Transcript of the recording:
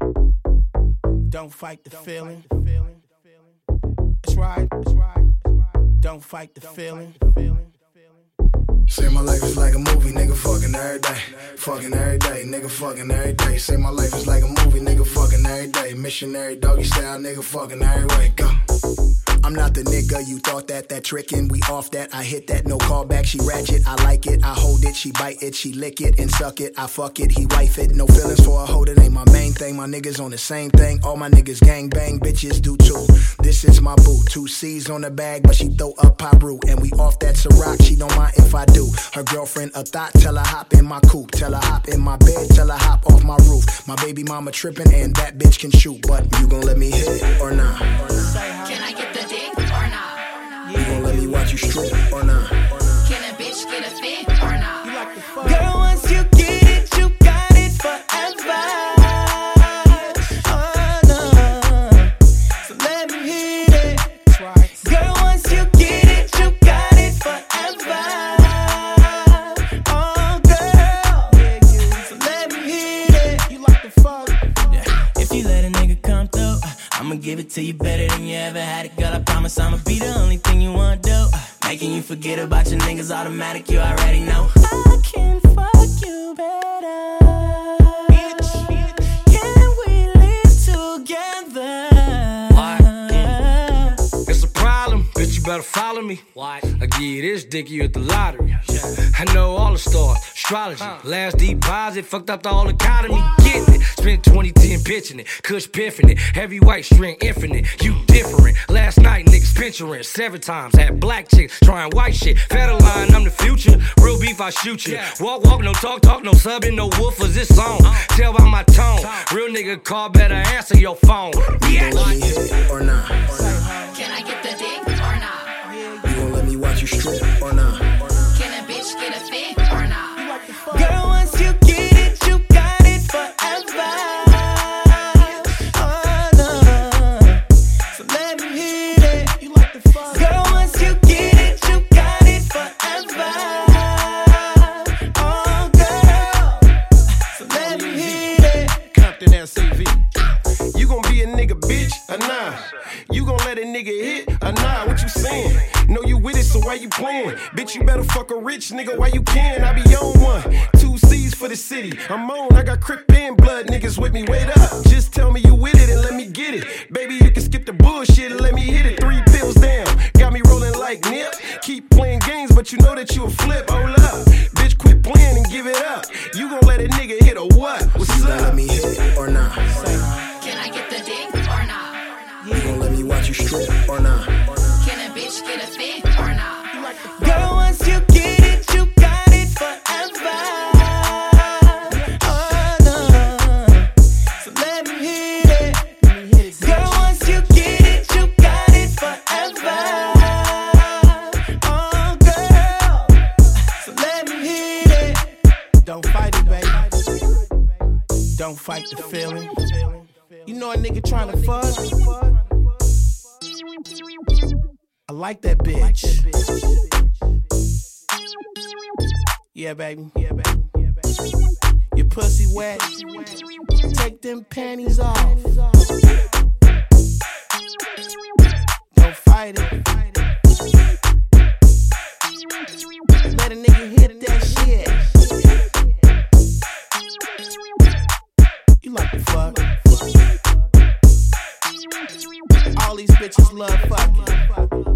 Don't fight the feeling. That's right. Don't fight the feeling. Say my life is like a movie, nigga fucking every day. Fucking every day, nigga fucking every day. Say my life is like a movie, nigga fucking every day. Missionary doggy style, nigga fucking every way. Go. I'm not the nigga you thought that trickin'. We off that, I hit that, no callback. She ratchet, I like it, I hold it, she bite it, she lick it and suck it. I fuck it, he wife it. No feelings for a hoe, that ain't my main thing. My niggas on the same thing. All my niggas gang bang, bitches do too. This is my boo, 2 C's on the bag, but she throw up pop root. And we off that Ciroc, she don't mind if I do. Her girlfriend a thought, tell her hop in my coupe. Tell her hop in my bed, tell her hop off my roof. My baby mama trippin' and that bitch can shoot. But you gon' let me hit or not? Can I get the dick or not? You gon' let me watch you strip or not? Can a bitch get a fit or not? Girl, once you get it, you got it forever. Oh no, so let me hit it. Girl, once you get it, you got it forever. Oh girl, so let me hit it. You like the fuck? Yeah. If you let a nigga come through, I'ma give it to you better than you ever had it. Girl, I promise I'ma be the only thing you wanna do. Making you forget about your niggas automatic, you already know. I can fuck you better. Can we live together? Why? It's a problem, bitch, you better follow me. Why? I give you this dick, you at the lottery. I know all the stars, astrology. Last deposit, fucked up the whole economy. Getting it, spent 2010 pitching it. Kush piffing it, heavyweight string infinite. You different. Last night, niggas pinching 7 times. Had black chicks trying white shit. Fed a line, I'm the future. Real beef, I shoot you. Walk, no talk, no subbing, no woofers. This song, tell by my tone. Real nigga call, better answer your phone. You gon' let me hit or not? Can I get the dick or not? You gon' let me watch you strip or not? Can a bitch get a fit or not? Girl, once you get it, you got it forever. Oh no, so let me hit it. You like the fuck? Girl, once you get it, you got it forever. Oh girl, so let me hit it. Compton LCV. You gon' be a nigga bitch or nah? You gon' let a nigga hit or nah? What you saying? Know you with it, so why you playing? Bitch, you better fuck a rich nigga while you can. I be on one, 2 C's for the city. I'm on, I got Crip and blood niggas with me. Wait up, just tell me you with it and let me get it. Baby, you can skip the bullshit and let me hit it. 3 pills down, got me rolling like Nip. Keep playing games, but you know that you a flip. Hold up, bitch, quit playing and give it up. You gon' let a nigga hit or what? What's You gon' up? let me hit or not? Can I get the dick or not? You gon' let me watch you strip or not? Can a bitch get a fit or not? Girl, once you get it, you got it forever. Oh no, so let me hit it. Girl, once you get it, you got it forever. Oh girl, so let me hit it. Don't fight it, baby. Don't fight the feeling. You know a nigga tryna fuck. I like that bitch. Yeah, baby. Your pussy wet. Take them panties off. Don't fight it. Let a nigga hit that shit. You like to fuck. All these bitches love fucking.